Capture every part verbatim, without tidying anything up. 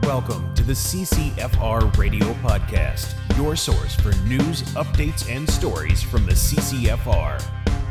welcome to the C C F R Radio Podcast, your source for news, updates, and stories from the C C F R.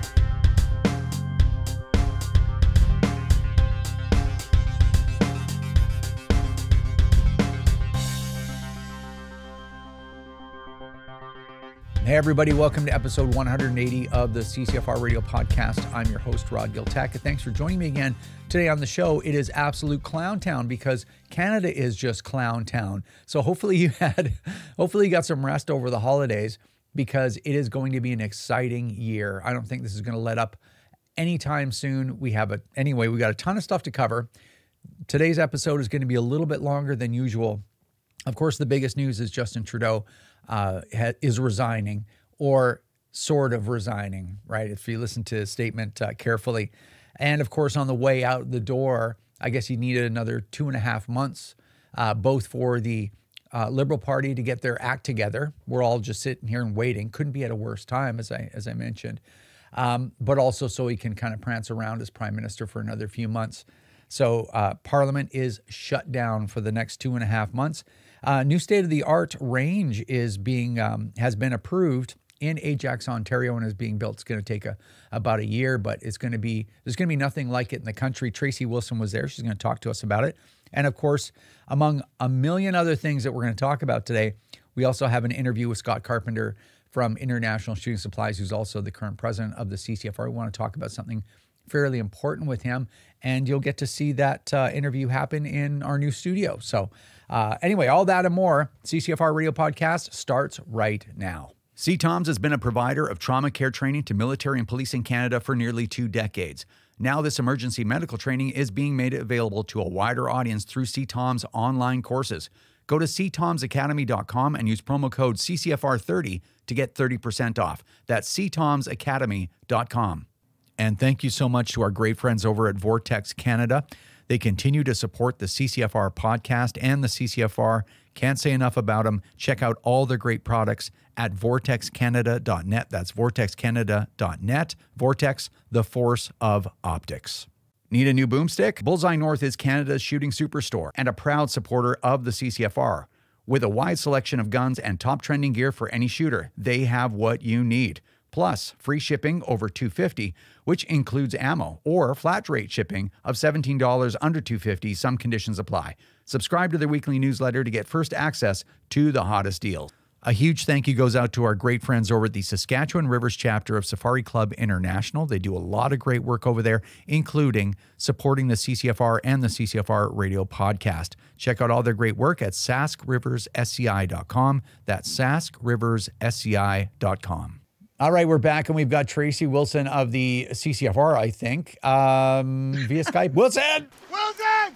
Hey everybody, welcome to episode one hundred eighty of the C C F R Radio Podcast. I'm your host, Rod Giltaka. Thanks for joining me again today on the show. It is absolute clown town because Canada is just clown town. So hopefully you had, hopefully you got some rest over the holidays because it is going to be an exciting year. I don't think this is going to let up anytime soon. We have a, anyway, we got a ton of stuff to cover. Today's episode is going to be a little bit longer than usual. Of course, the biggest news is Justin Trudeau Uh, is resigning or sort of resigning, right? If you listen to his statement uh, carefully. And of course, on the way out the door, I guess he needed another two and a half months, uh, both for the uh, Liberal Party to get their act together. We're all just sitting here and waiting. Couldn't be at a worse time, as I as I mentioned. Um, but also so he can kind of prance around as Prime Minister for another few months. So uh, Parliament is shut down for the next two and a half months. Uh, new state-of-the-art range is being um, has been approved in Ajax, Ontario, and is being built. It's going to take a, about a year, but it's going to be there's going to be nothing like it in the country. Tracy Wilson was there; she's going to talk to us about it. And of course, among a million other things that we're going to talk about today, we also have an interview with Scott Carpenter from International Shooting Supplies, who's also the current president of the C C F R. We want to talk about something fairly important with him, and you'll get to see that uh, interview happen in our new studio. So uh, anyway, all that and more, C C F R Radio Podcast starts right now. C TOMS has been a provider of trauma care training to military and police in Canada for nearly two decades. Now this emergency medical training is being made available to a wider audience through C TOMS online courses. Go to c toms academy dot com and use promo code C C F R thirty to get thirty percent off. That's c toms academy dot com. And thank you so much to our great friends over at Vortex Canada. They continue to support the C C F R podcast and the C C F R. Can't say enough about them. Check out all their great products at vortex canada dot net. That's vortex canada dot net. Vortex, the force of optics. Need a new boomstick? Bullseye North is Canada's shooting superstore and a proud supporter of the C C F R. With a wide selection of guns and top trending gear for any shooter, they have what you need. Plus, free shipping over two hundred fifty dollars, which includes ammo, or flat rate shipping of seventeen dollars under two hundred fifty dollars. Some conditions apply. Subscribe to their weekly newsletter to get first access to the hottest deals. A huge thank you goes out to our great friends over at the Saskatchewan Rivers chapter of Safari Club International. They do a lot of great work over there, including supporting the C C F R and the C C F R Radio Podcast. Check out all their great work at sask rivers s c i dot com. That's sask rivers s c i dot com. All right, we're back, and we've got Tracy Wilson of the C C F R, I think, um, via Skype. Wilson! Wilson!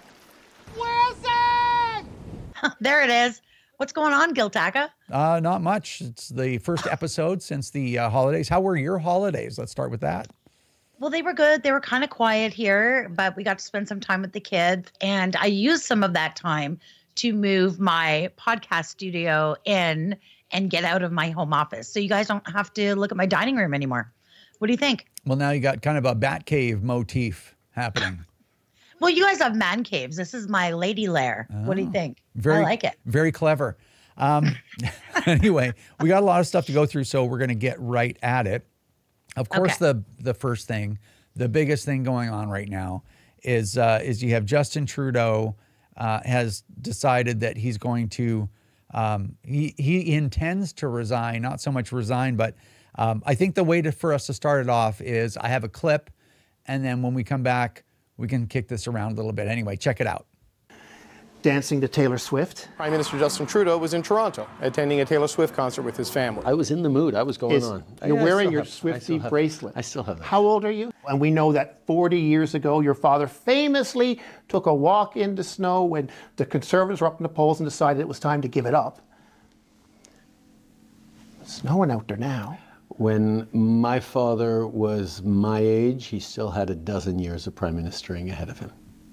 Wilson! There it is. What's going on, Giltaka? Uh, not much. It's the first episode since the uh, holidays. How were your holidays? Let's start with that. Well, they were good. They were kind of quiet here, but we got to spend some time with the kids, and I used some of that time to move my podcast studio in and get out of my home office. So you guys don't have to look at my dining room anymore. What do you think? Well, now you got kind of a bat cave motif happening. Well, you guys have man caves. This is my lady lair. Oh, what do you think? Very, I like it. Very clever. Um, anyway, we got a lot of stuff to go through, so we're going to get right at it. Of course, okay. the the first thing, the biggest thing going on right now is uh, is you have Justin Trudeau uh, has decided that he's going to Um, he, he intends to resign, not so much resign, but um, I think the way to, for us to start it off is I have a clip, and then when we come back, we can kick this around a little bit. Anyway, check it out. Dancing to Taylor Swift. Prime Minister Justin Trudeau was in Toronto attending a Taylor Swift concert with his family. I was in the mood. I was going is, on. You're yeah, wearing your have, Swiftie I bracelet. I still have that. How old are you? And we know that forty years ago, your father famously took a walk in the snow when the Conservatives were up in the polls and decided it was time to give it up. It's snowing out there now. When my father was my age, he still had a dozen years of prime ministering ahead of him.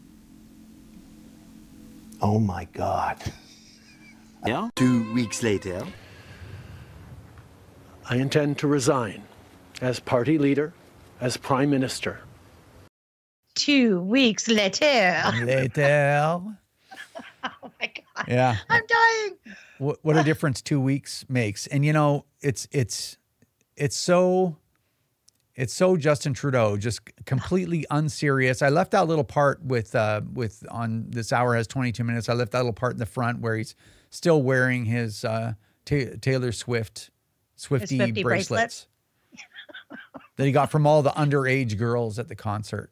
Oh my God. Yeah. Two weeks later. I intend to resign as party leader, as prime minister. Two weeks later. Later. Oh my God. Yeah. I'm dying. What, what a difference two weeks makes. And, you know, it's, it's, it's so, it's so Justin Trudeau, just completely unserious. I left out a little part with, uh, with on This Hour Has twenty-two minutes. I left that little part in the front where he's still wearing his, uh, Ta- Taylor Swift, Swifty Swiftie bracelets bracelets. that he got from all the underage girls at the concert.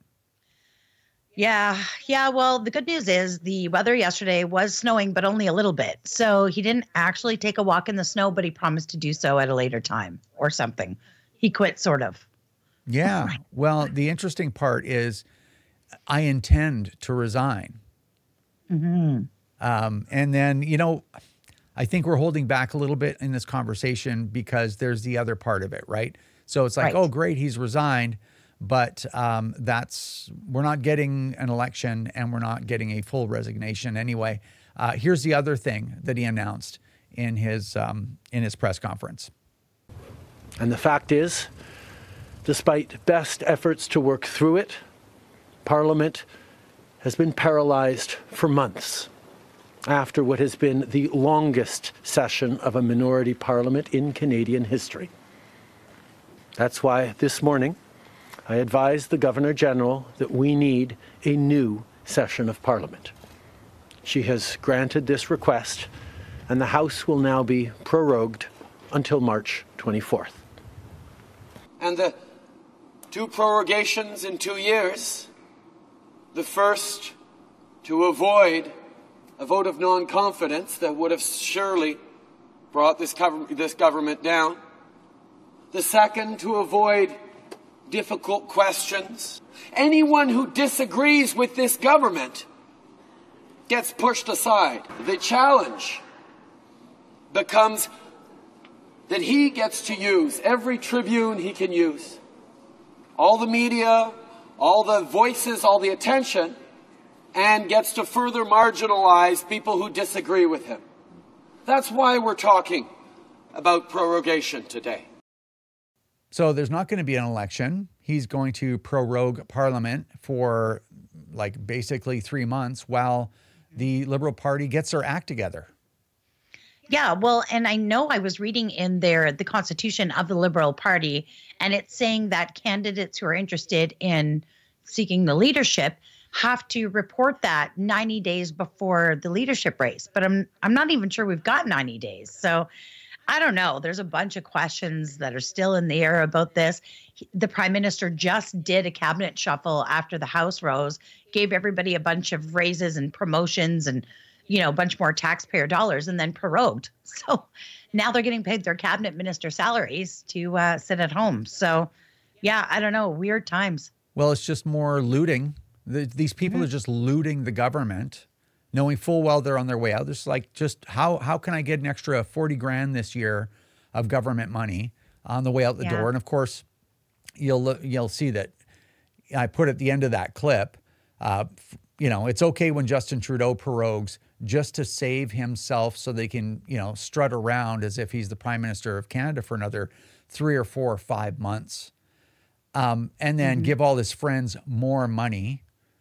Yeah. Yeah. Well, the good news is the weather yesterday was snowing, but only a little bit. So he didn't actually take a walk in the snow, but he promised to do so at a later time or something. He quit, sort of. Yeah. Well, the interesting part is I intend to resign. Mm-hmm. Um, and then, you know, I think we're holding back a little bit in this conversation because there's the other part of it, right? So it's like, Right. oh, great, he's resigned, but um, that's, we're not getting an election and we're not getting a full resignation anyway. Uh, here's the other thing that he announced in his um, in his press conference. And the fact is, despite best efforts to work through it, Parliament has been paralyzed for months after what has been the longest session of a minority parliament in Canadian history. That's why this morning I advised the Governor-General that we need a new session of Parliament. She has granted this request, and the House will now be prorogued until March twenty-fourth. And the two prorogations in two years, the first to avoid a vote of non-confidence that would have surely brought this, gov- this government down. The second, to avoid difficult questions. Anyone who disagrees with this government gets pushed aside. The challenge becomes that he gets to use every tribune he can use. All the media, all the voices, all the attention, and gets to further marginalize people who disagree with him. That's why we're talking about prorogation today. So there's not going to be an election. He's going to prorogue Parliament for like basically three months while the Liberal Party gets their act together. Yeah, well, and I know I was reading in there the Constitution of the Liberal Party, and it's saying that candidates who are interested in seeking the leadership have to report that ninety days before the leadership race. But I'm I'm not even sure we've got ninety days. So I don't know. There's a bunch of questions that are still in the air about this. The Prime Minister just did a cabinet shuffle after the House rose, gave everybody a bunch of raises and promotions and, you know, a bunch more taxpayer dollars, and then prorogued. So now they're getting paid their cabinet minister salaries to uh, sit at home. So, yeah, I don't know. Weird times. Well, it's just more looting. The, these people Mm-hmm. are just looting the government, knowing full well they're on their way out. It's like, just how how can I get an extra forty grand this year of government money on the way out the Yeah. door? And of course, you'll look- you'll see that I put at the end of that clip, uh, f- you know, it's okay when Justin Trudeau prorogues just to save himself so they can, you know, strut around as if he's the Prime Minister of Canada for another three or four or five months. Um, and then Mm-hmm. give all his friends more money.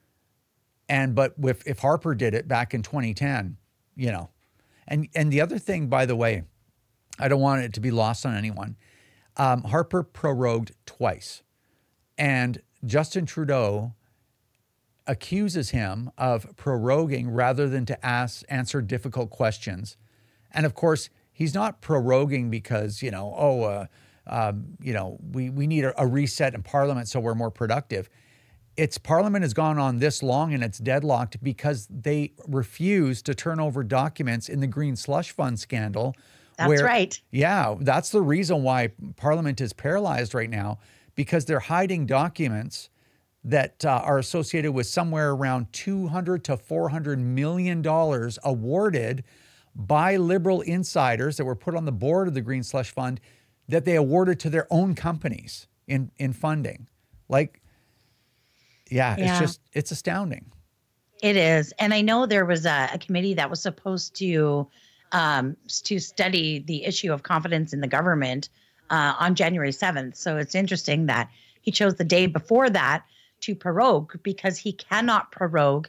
And but with, if Harper did it back in twenty ten, you know, and and the other thing, by the way, I don't want it to be lost on anyone. Um, Harper prorogued twice, and Justin Trudeau accuses him of proroguing rather than to ask answer difficult questions. And of course, he's not proroguing because, you know, oh, uh, um, you know, we we need a, a reset in Parliament so we're more productive. It's Parliament has gone on this long and it's deadlocked because they refuse to turn over documents in the Green Slush Fund scandal. That's where- right. Yeah, that's the reason why Parliament is paralyzed right now, because they're hiding documents that uh, are associated with somewhere around two hundred to four hundred million dollars awarded by Liberal insiders that were put on the board of the Green Slush Fund that they awarded to their own companies in, in funding. Like, yeah, Yeah. it's just, it's astounding. It is. And I know there was a, a committee that was supposed to um, to study the issue of confidence in the government uh, on January seventh. So it's interesting that he chose the day before that to prorogue, because he cannot prorogue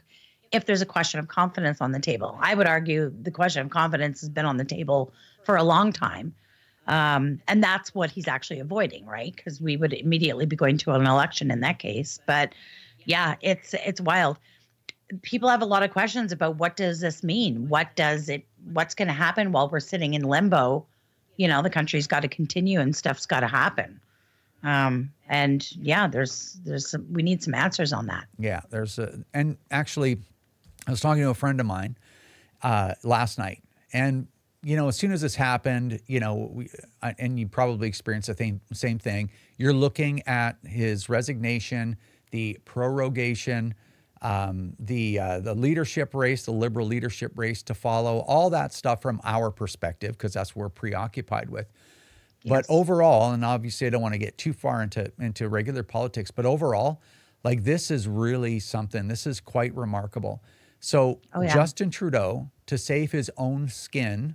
if there's a question of confidence on the table. I would argue the question of confidence has been on the table for a long time. Um, and that's what he's actually avoiding, right? Because we would immediately be going to an election in that case. But yeah, it's it's wild. People have a lot of questions about what does this mean? What does it, what's going to happen while we're sitting in limbo? You know, the country's got to continue and stuff's got to happen. Um, and yeah, there's, there's some, we need some answers on that. Yeah, there's a, and actually I was talking to a friend of mine, uh, last night, and you know, as soon as this happened, you know, we, and you probably experienced the same, same thing, you're looking at his resignation, the prorogation, um, the uh, the leadership race, the liberal leadership race to follow, all that stuff from our perspective, because that's what we're preoccupied with. Yes. But overall, and obviously I don't want to get too far into, into regular politics, but overall, like this is really something, this is quite remarkable. So oh, yeah. Justin Trudeau, to save his own skin,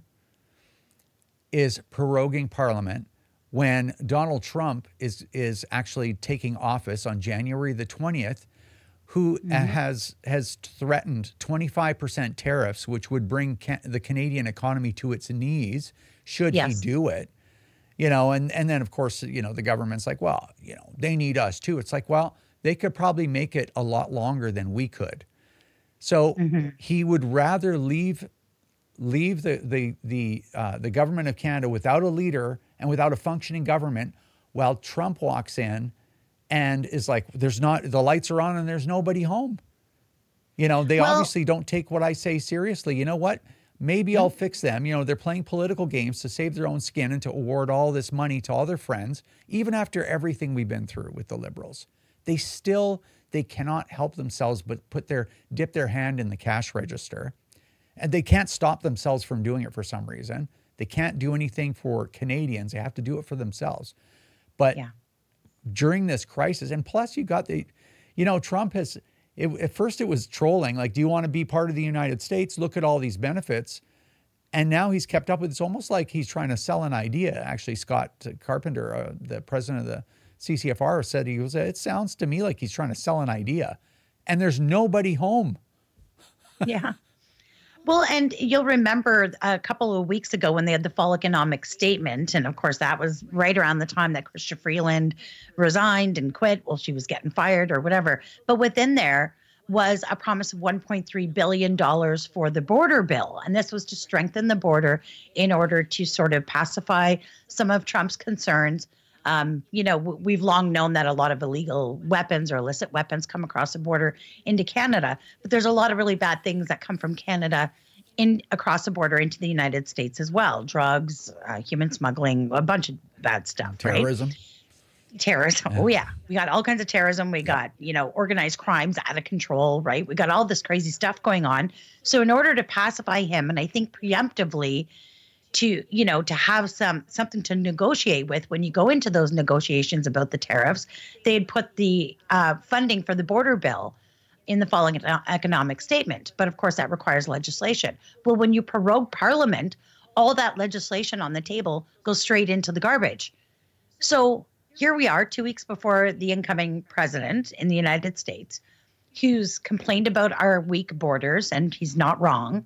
is proroguing Parliament when Donald Trump is is actually taking office on January the twentieth, who mm-hmm. has has threatened twenty-five percent tariffs, which would bring ca- the Canadian economy to its knees should yes. he do it. You know, and, and then, of course, you know, the government's like, well, you know, they need us too. It's like, well, they could probably make it a lot longer than we could. So mm-hmm. he would rather leave leave the the the uh, the government of Canada without a leader and without a functioning government, while Trump walks in and is like, "There's not the lights are on and there's nobody home." You know, they well, obviously don't take what I say seriously. You know what? Maybe I'll fix them. You know, they're playing political games to save their own skin and to award all this money to all their friends, even after everything we've been through with the Liberals. They still they cannot help themselves but put their dip their hand in the cash register. And they can't stop themselves from doing it for some reason. They can't do anything for Canadians. They have to do it for themselves. But yeah. during this crisis, and plus you got the, you know, Trump has, it, at first it was trolling, like, do you want to be part of the United States? Look at all these benefits. And now he's kept up with, it's almost like he's trying to sell an idea. Actually, Scott Carpenter, uh, the president of the C C F R, said, he was, it sounds to me like he's trying to sell an idea. And there's nobody home. Yeah. Well, and you'll remember a couple of weeks ago when they had the fall economic statement. And of course, that was right around the time that Chrystia Freeland resigned and quit. Well, she was getting fired or whatever. But within there was a promise of one point three billion dollars for the border bill. And this was to strengthen the border in order to sort of pacify some of Trump's concerns. Um, you know, w- we've long known that a lot of illegal weapons or illicit weapons come across the border into Canada, but there's a lot of really bad things that come from Canada in across the border into the United States as well. Drugs, uh, human smuggling, a bunch of bad stuff. Terrorism. Right? Terrorism. Yeah. Oh, yeah. We got all kinds of terrorism. We got, you know, organized crimes out of control, right? We got all this crazy stuff going on. So in order to pacify him, and I think preemptively, to, you know, to have some something to negotiate with when you go into those negotiations about the tariffs, they had put the uh, funding for the border bill in the following economic statement. But of course, that requires legislation. Well, when you prorogue Parliament, all that legislation on the table goes straight into the garbage. So here we are, two weeks before the incoming president in the United States, who's complained about our weak borders, and he's not wrong.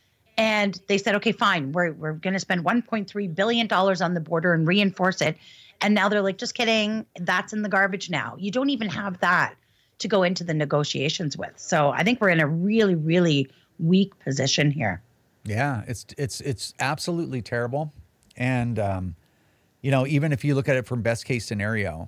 And they said, okay, fine, we're we're going to spend one point three billion dollars on the border and reinforce it. And now they're like, just kidding, that's in the garbage now. You don't even have that to go into the negotiations with. So I think we're in a really, really weak position here. Yeah, it's it's it's absolutely terrible. And, um, you know, even if you look at it from best case scenario,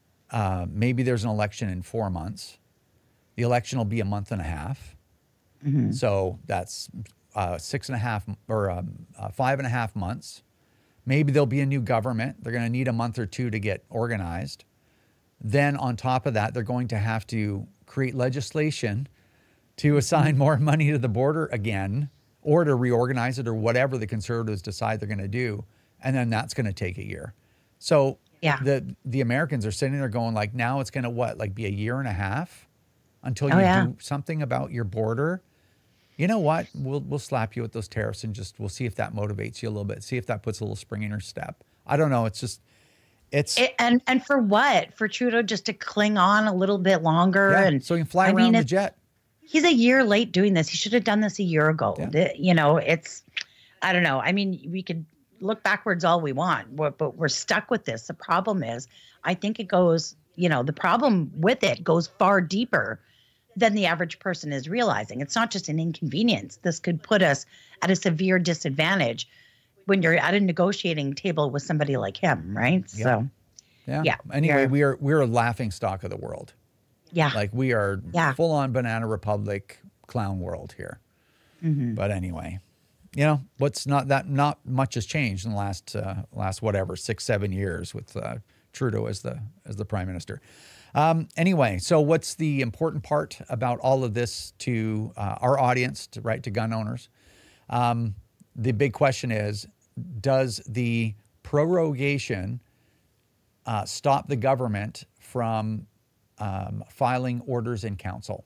uh, maybe there's an election in four months. The election will be a month and a half. Mm-hmm. So that's... Uh, six and a half or um, uh, five and a half months. Maybe there'll be a new government. They're going to need a month or two to get organized. Then on top of that, they're going to have to create legislation to assign more money to the border again, or to reorganize it, or whatever the Conservatives decide they're going to do. And then that's going to take a year. So yeah. the the Americans are sitting there going like, now it's going to what, like be a year and a half until you oh, yeah. do something about your border. You know what? We'll we'll slap you with those tariffs and just we'll see if that motivates you a little bit. See if that puts a little spring in your step. I don't know. It's just, it's it, and and for what? For Trudeau just to cling on a little bit longer, yeah, and so he can fly I around mean, the jet. he's a year late doing this. He should have done this a year ago. Yeah. The- you know, it's, I don't know. I mean, we could look backwards all we want, but but we're stuck with this. The problem is, I think it goes, you know, the problem with it goes far deeper than the average person is realizing. It's not just an inconvenience. This could put us at a severe disadvantage when you're at a negotiating table with somebody like him, right? Yeah. So, Yeah. yeah. Anyway, yeah. we are we're a laughing stock of the world. Yeah. Like we are Yeah. full on Banana Republic clown world here. Mhm. But anyway, you know, what's not that not much has changed in the last uh, last whatever six seven years with uh, Trudeau as the as the prime minister. Um, anyway, so what's the important part about all of this to uh, our audience, to, right, to gun owners? Um, the big question is, does the prorogation uh, stop the government from um, filing orders in council?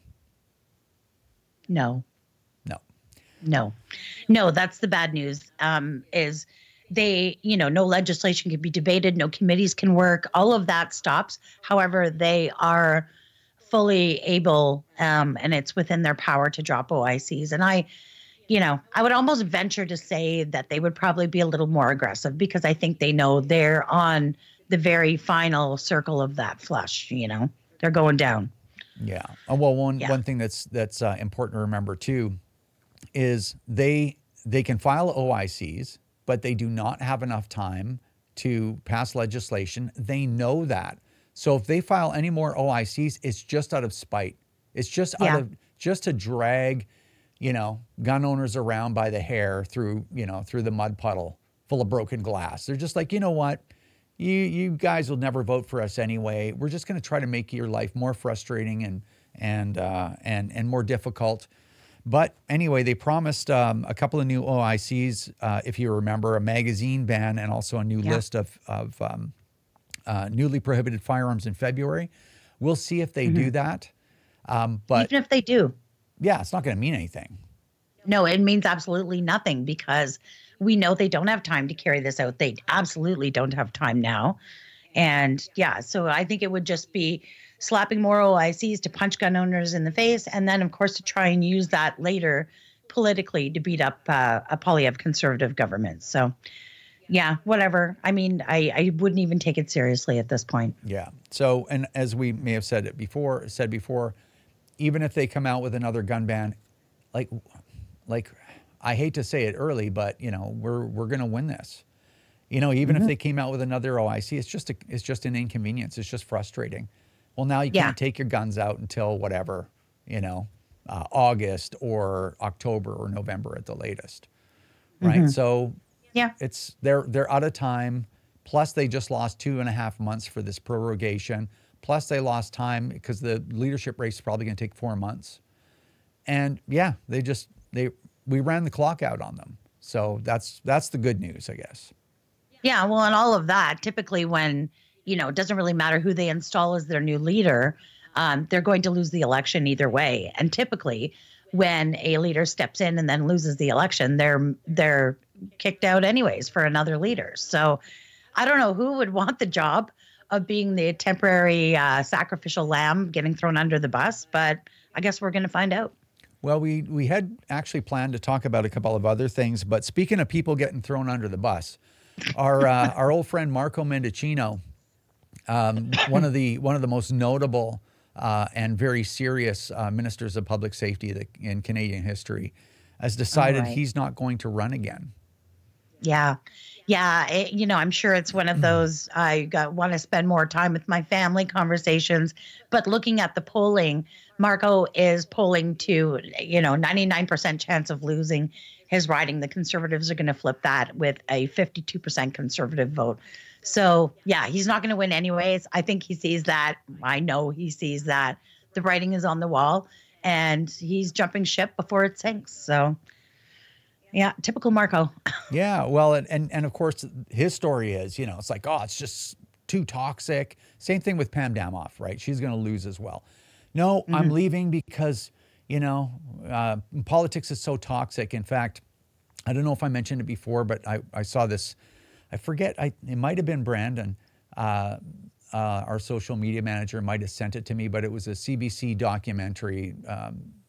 No. No. No, no, that's the bad news. Um, is they, you know, no legislation can be debated, no committees can work, all of that stops. However, they are fully able, um, and it's within their power to drop O I Cs. And I, you know, I would almost venture to say that they would probably be a little more aggressive because I think they know they're on the very final circle of that flush. You know, they're going down. Yeah. Uh, Well, one Yeah. one thing that's that's uh, important to remember too is they they can file O I Cs, but they do not have enough time to pass legislation. They know that. So if they file any more O I Cs, it's just out of spite. It's just Yeah. out of just to drag, you know, gun owners around by the hair through, you know, through the mud puddle full of broken glass. They're just like, you know what? You you guys will never vote for us anyway. We're just going to try to make your life more frustrating and and uh, and and more difficult. But anyway, they promised um, a couple of new O I Cs, uh, if you remember, a magazine ban and also a new Yeah. list of of um, uh, newly prohibited firearms in February. We'll see if they do that. Um, but Even if they do, yeah, it's not going to mean anything. no, it means absolutely nothing because we know they don't have time to carry this out. They absolutely don't have time now. And yeah, so I think it would just be slapping more O I Cs to punch gun owners in the face. And then, of course, to try and use that later politically to beat up uh, a Poilievre conservative government. So yeah, whatever. I mean, I, I wouldn't even take it seriously at this point. Yeah. So, and as we may have said it before, said before, even if they come out with another gun ban, like, like, I hate to say it early, but you know, we're we're gonna win this. You know, even Mm-hmm. if they came out with another O I C, it's just a, it's just an inconvenience. It's just frustrating. Well, now you Yeah. can't take your guns out until whatever, you know, uh, August or October or November at the latest, right? Mm-hmm. So Yeah. it's they're they're out of time. Plus, they just lost two and a half months for this prorogation. Plus, they lost time because the leadership race is probably going to take four months. And yeah, they just they we ran the clock out on them. So that's that's the good news, I guess. Yeah, well, and all of that, typically when, you know, it doesn't really matter who they install as their new leader, um, they're going to lose the election either way. And typically when a leader steps in and then loses the election, they're they're kicked out anyways for another leader. So I don't know who would want the job of being the temporary uh, sacrificial lamb getting thrown under the bus, but I guess we're going to find out. Well, we we had actually planned to talk about a couple of other things, but speaking of people getting thrown under the bus, our uh, our old friend Marco Mendicino, um, one of the one of the most notable uh, and very serious uh, ministers of public safety that, in Canadian history, has decided right. he's not going to run again. Yeah. Yeah. It, you know, I'm sure it's one of those I got, want to spend more time with my family conversations. But looking at the polling, Marco is polling to, you know, ninety-nine percent chance of losing his riding. The Conservatives are going to flip that with a fifty-two percent Conservative vote. So, yeah, he's not going to win anyways. I think he sees that. I know he sees that. The writing is on the wall and he's jumping ship before it sinks. So, yeah, typical Marco. Yeah, well, and, and and of course, his story is, you know, it's like, oh, it's just too toxic. Same thing with Pam Damoff, right? She's going to lose as well. No, mm-hmm. I'm leaving because, you know, uh, politics is so toxic. In fact, I don't know if I mentioned it before, but I, I saw this. I forget. I it might have been Brandon, uh, uh, our social media manager, might have sent it to me, but it was a C B C documentary um,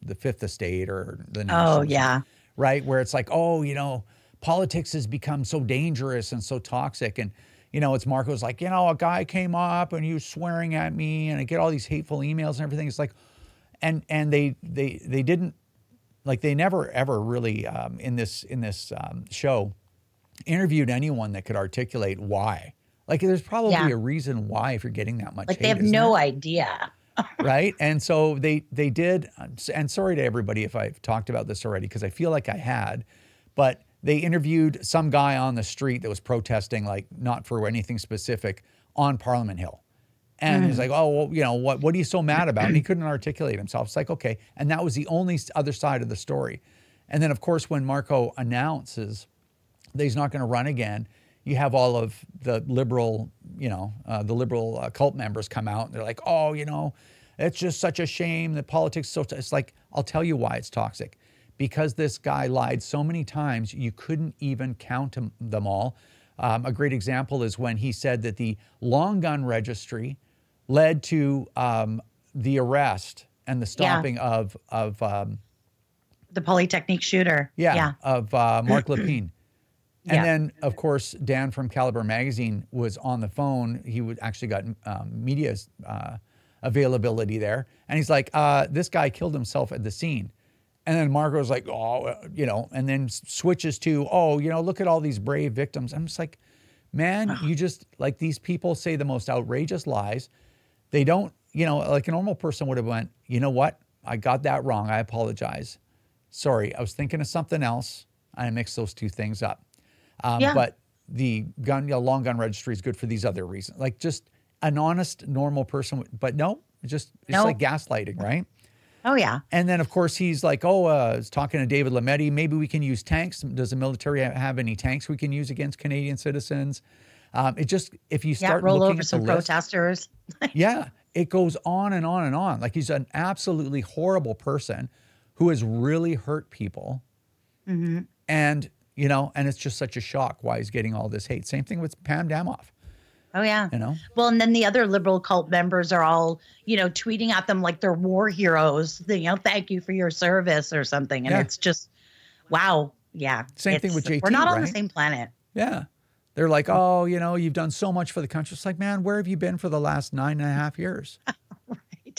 the Fifth Estate or the Nation. Oh, yeah. Right? Where it's like, oh, you know, politics has become so dangerous and so toxic. And, you know, it's Marco's like, you know, a guy came up and he was swearing at me and I get all these hateful emails and everything. It's like, and and they they they didn't, like they never ever really um, in this in this um, show interviewed anyone that could articulate why. Like there's probably Yeah. a reason why if you're getting that much Like hate, they have isn't no there? idea. Right? And so they they did, and sorry to everybody if I've talked about this already, because I feel like I had, but they interviewed some guy on the street that was protesting, like not for anything specific, on Parliament Hill. And Mm. he's like, oh, well, you know, what what are you so mad about? And he couldn't articulate himself. It's like, okay. And that was the only other side of the story. And then, of course, when Marco announces that he's not going to run again, you have all of the liberal, you know, uh, the liberal uh, cult members come out and they're like, oh, you know, it's just such a shame that politics is so, t-. It's like, I'll tell you why it's toxic. Because this guy lied so many times, you couldn't even count them, them all. Um, a great example is when he said that the long gun registry led to um, the arrest and the stopping of, of um, The Polytechnique shooter. yeah, Yeah. of uh, Mark Lepine. And Yeah. then, of course, Dan from Caliber Magazine was on the phone. He would actually got um, media uh, availability there. And he's like, uh, this guy killed himself at the scene. And then Marco's like, oh, uh, you know, and then s- switches to, oh, you know, look at all these brave victims. I'm just like, man, you just, like these people say the most outrageous lies. They don't, you know, like a normal person would have went, you know what? I got that wrong. I apologize. Sorry, I was thinking of something else. I mixed those two things up. Um, Yeah. But the gun, you know, long gun registry is good for these other reasons. Like just an honest, normal person. would- But no, it's just, it's No. like gaslighting, right? Oh, yeah. And then, of course, he's like, oh, uh, I was talking to David Lametti. Maybe we can use tanks. Does the military ha- have any tanks we can use against Canadian citizens? Um, it just, if you Yeah, start roll looking over at some the list, protesters. yeah, it goes on and on and on. Like he's an absolutely horrible person who has really hurt people. Mm-hmm. And, you know, and it's just such a shock why he's getting all this hate. Same thing with Pam Damoff, Oh, yeah. you know? Well, and then the other liberal cult members are all, you know, tweeting at them like they're war heroes. You know, thank you for your service or something. And Yeah. it's just, wow. Yeah. Same thing It's- with J T, We're not on the right? same planet. Yeah. They're like, oh, you know, you've done so much for the country. It's like, man, where have you been for the last nine and a half years? Right.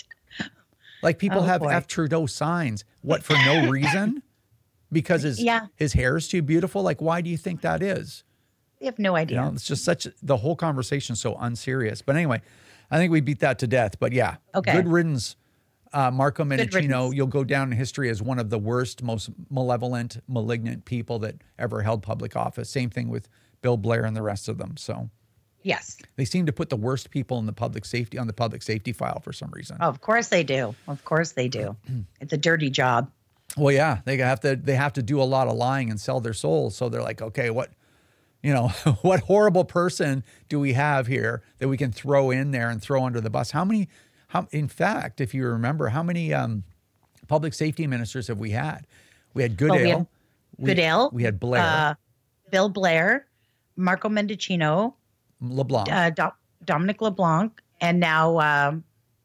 Like people Oh, have boy. F Trudeau signs. What, for no reason? Because his Yeah. his hair is too beautiful? Like, why do you think that is? They have no You idea. know, it's just such, the whole conversation is so unserious. But anyway, I think we beat that to death. But yeah, Okay. good riddance. Uh, Marco Good Mendicino, riddance. you'll go down in history as one of the worst, most malevolent, malignant people that ever held public office. Same thing with Bill Blair and the rest of them. So Yes. they seem to put the worst people in the public safety on the public safety file for some reason. Of course they do. Of course they do. It's a dirty job. Well, yeah, they have to they have to do a lot of lying and sell their souls. So they're like, okay, what, you know, what horrible person do we have here that we can throw in there and throw under the bus? How many? How, in fact, if you remember, how many um, public safety ministers have we had? We had Goodale. Well, we had Goodale. We had Blair, Uh, Bill Blair, Marco Mendicino, LeBlanc. uh, Do- Dominic LeBlanc, and now, um,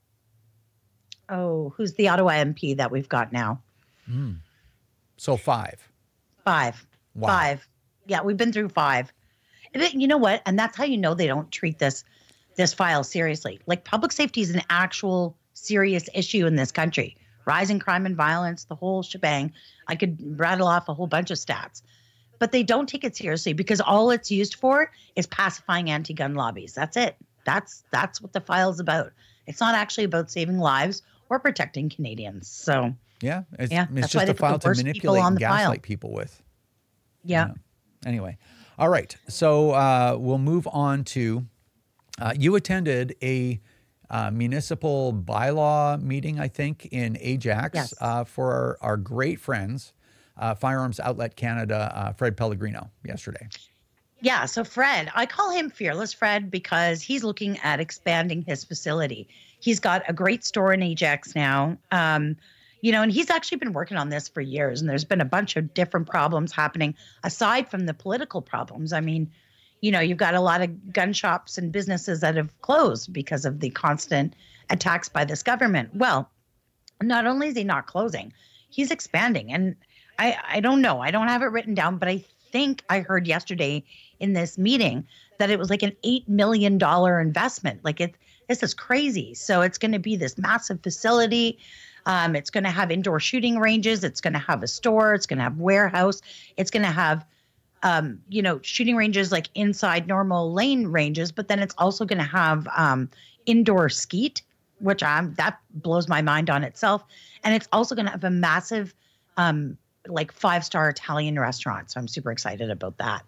oh, who's the Ottawa M P that we've got now? so five. Five. Wow. Five. Yeah, we've been through five. And then, you know what? And that's how you know they don't treat this this file seriously. Like public safety is an actual serious issue in this country. Rising crime and violence, the whole shebang. I could rattle off a whole bunch of stats. But they don't take it seriously because all it's used for is pacifying anti-gun lobbies. That's it. That's that's what the file's about. It's not actually about saving lives or protecting Canadians. So Yeah, it's, Yeah, it's that's why just they a put file the to worst people manipulate on and the file. gaslight people with. yeah. Anyway, all right. So uh, we'll move on to, uh, you attended a uh, municipal bylaw meeting, I think, in Ajax Yes. uh, for our, our great friends, uh, Firearms Outlet Canada, uh, Fred Pellegrino, yesterday. Yeah, so Fred, I call him Fearless Fred because he's looking at expanding his facility. He's got a great store in Ajax now. Um, you know, and he's actually been working on this for years, and there's been a bunch of different problems happening aside from the political problems. I mean, you know, you've got a lot of gun shops and businesses that have closed because of the constant attacks by this government. Well, not only is he not closing, he's expanding. And I, I don't know, I don't have it written down, but I think I heard yesterday in this meeting that it was like an eight million dollars investment. Like it, this is crazy. So it's going to be this massive facility. Um, it's going to have indoor shooting ranges. It's going to have a store. It's going to have warehouse. It's going to have, um, you know, shooting ranges like inside normal lane ranges, but then it's also going to have um, indoor skeet, which I'm, that blows my mind on itself. And it's also going to have a massive, um, like five-star Italian restaurant. So I'm super excited about that.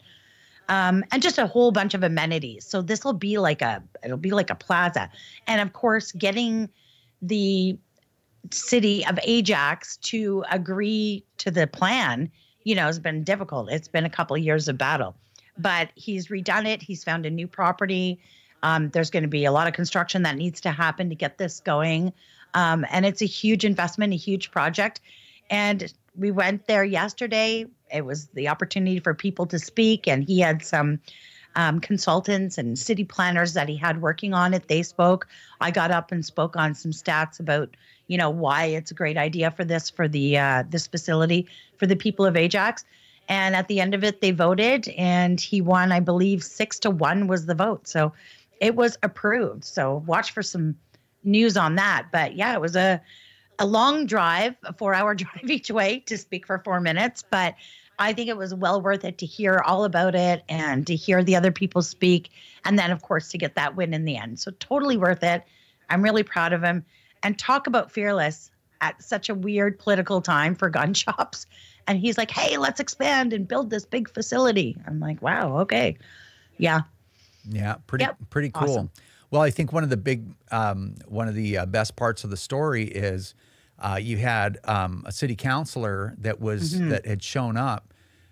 Um, and just a whole bunch of amenities. So this will be like a, it'll be like a plaza. And of course, getting the city of Ajax to agree to the plan, you know, has been difficult. It's been a couple of years of battle, but he's redone it. He's found a new property. Um, there's going to be a lot of construction that needs to happen to get this going. Um, and it's a huge investment, a huge project. And we went there yesterday. It was the opportunity for people to speak, and he had some um, consultants and city planners that he had working on it. They spoke. I got up and spoke on some stats about, you know, why it's a great idea for this, for the uh, this facility, for the people of Ajax. And at the end of it, they voted, and he won, I believe, six to one was the vote. So it was approved. So watch for some news on that. But yeah, it was a a long drive, a four-hour drive each way to speak for four minutes. But I think it was well worth it to hear all about it and to hear the other people speak. And then, of course, to get that win in the end. So totally worth it. I'm really proud of him. And talk about fearless at such a weird political time for gun shops. And he's like, hey, let's expand and build this big facility. I'm like, wow, okay. Yeah. Yeah, pretty Yep. pretty cool. Awesome. Well, I think one of the big, um, one of the uh, best parts of the story is uh, you had um, a city councilor that was Mhm. that had shown up,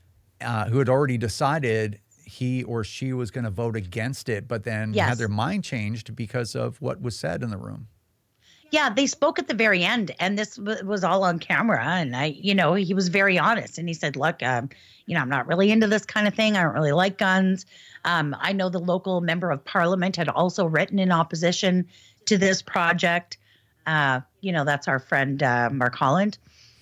uh, who had already decided he or she was going to vote against it, but then Yes. had their mind changed because of what was said in the room. Yeah, they spoke at the very end, and this w- was all on camera. And I, you know, he was very honest, and he said, "Look, um, you know, I'm not really into this kind of thing. I don't really like guns. Um, I know the local member of parliament had also written in opposition to this project. Uh, you know, that's our friend uh, Mark Holland,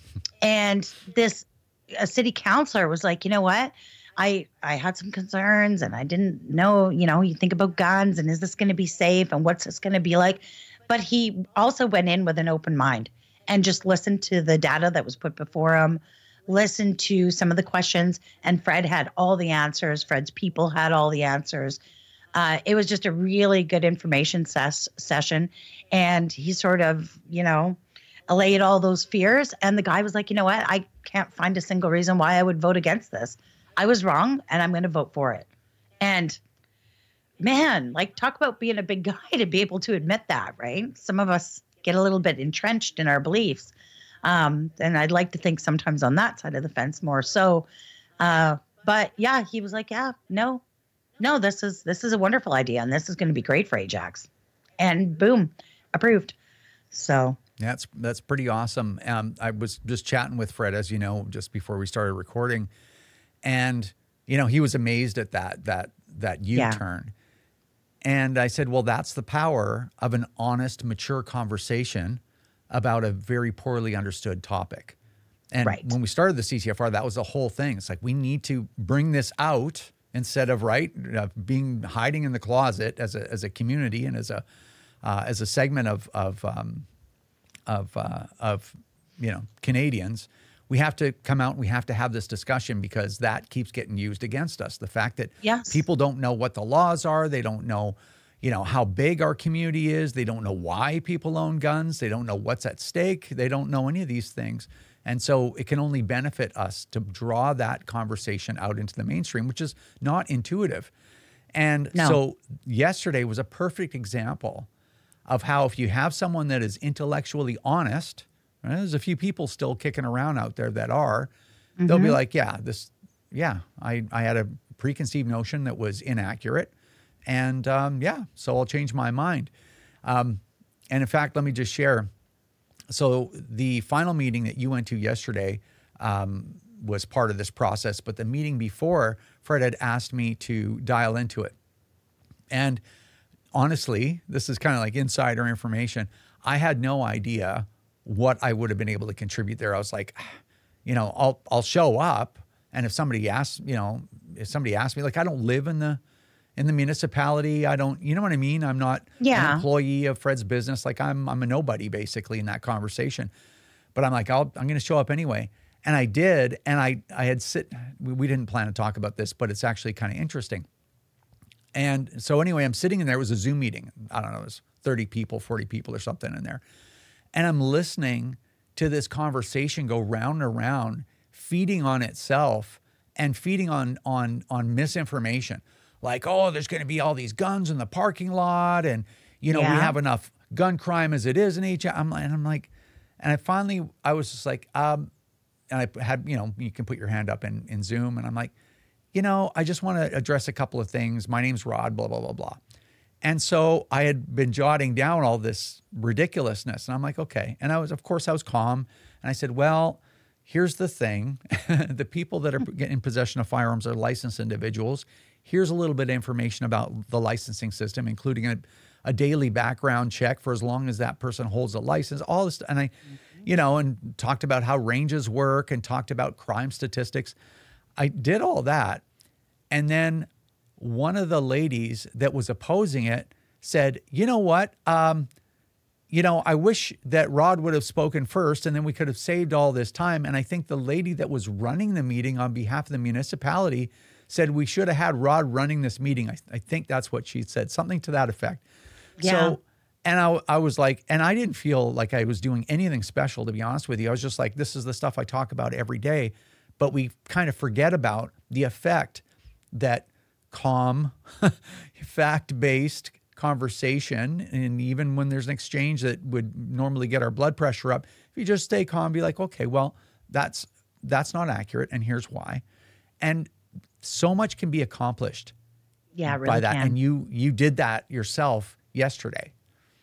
and this a city councilor was like, you know what? I I had some concerns, and I didn't know. You know, you think about guns, and is this going to be safe, and what's this going to be like?" But he also went in with an open mind and just listened to the data that was put before him, listened to some of the questions, and Fred had all the answers. Fred's people had all the answers. Uh, it was just a really good information ses- session. And he sort of, you know, allayed all those fears. And the guy was like, you know what? I can't find a single reason why I would vote against this. I was wrong, and I'm going to vote for it. And man, like, talk about being a big guy to be able to admit that, right? Some of us get a little bit entrenched in our beliefs. Um, and I'd like to think sometimes on that side of the fence more so. Uh, but yeah, he was like, yeah, no, no, this is, this is a wonderful idea, and this is going to be great for Ajax. And boom, approved. So That's that's pretty awesome. Um, I was just chatting with Fred, as you know, just before we started recording, and you know he was amazed at that that that U-turn. Yeah. And I said, well, that's the power of an honest, mature conversation about a very poorly understood topic. And right. when we started the C C F R, that was the whole thing. It's like we need to bring this out instead of right uh, being hiding in the closet as a as a community and as a uh, as a segment of of um, of uh, of you know Canadians. We have to come out and we have to have this discussion because that keeps getting used against us. The fact that yes. people don't know what the laws are, they don't know, you know, how big our community is, they don't know why people own guns, they don't know what's at stake, they don't know any of these things. And so it can only benefit us to draw that conversation out into the mainstream, which is not intuitive. And no. so yesterday was a perfect example of how if you have someone that is intellectually honest, right, there's a few people still kicking around out there that are, mm-hmm. they'll be like, yeah, this, yeah, I, I had a preconceived notion that was inaccurate. And um, yeah, so I'll change my mind. Um, and in fact, let me just share. So the final meeting that you went to yesterday um, was part of this process, but the meeting before, Fred had asked me to dial into it. And honestly, this is kind of like insider information. I had no idea what I would have been able to contribute there. I was like, you know, I'll I'll show up, and if somebody asks, you know, if somebody asks me, like, I don't live in the in the municipality. I don't, you know what I mean? I'm not Yeah. an employee of Fred's business. Like I'm I'm a nobody basically in that conversation. But I'm like, I'll, I'm going to show up anyway. And I did. And I, I had sit, we, we didn't plan to talk about this, but it's actually kind of interesting. And so anyway, I'm sitting in there. It was a Zoom meeting. I don't know, it was thirty people, forty people or something in there. And I'm listening to this conversation go round and around, feeding on itself and feeding on, on, on misinformation. Like, oh, there's going to be all these guns in the parking lot. And, you know, Yeah. we have enough gun crime as it is in H. I'm, and I'm like, and I finally, I was just like, um, and I had, you know, you can put your hand up in, in Zoom. And I'm like, you know, I just want to address a couple of things. My name's Rod, blah, blah, blah, blah. And so I had been jotting down all this ridiculousness. And I'm like, okay. And I was, of course, I was calm. And I said, well, here's the thing. The people that are in possession of firearms are licensed individuals. Here's a little bit of information about the licensing system, including a, a daily background check for as long as that person holds a license, all this. And I, you know, and talked about how ranges work and talked about crime statistics. I did all that. And then one of the ladies that was opposing it said, you know what? Um, you know, I wish that Rod would have spoken first and then we could have saved all this time. And I think the lady that was running the meeting on behalf of the municipality said we should have had Rod running this meeting. I, I think that's what she said, something to that effect. Yeah. So, and I, I was like, and I didn't feel like I was doing anything special, to be honest with you. I was just like, this is the stuff I talk about every day. But we kind of forget about the effect that calm, fact-based conversation, and even when there's an exchange that would normally get our blood pressure up, if you just stay calm, be like, okay, well, that's that's not accurate, and here's why. And so much can be accomplished Yeah, really by that. can. And you you did that yourself yesterday.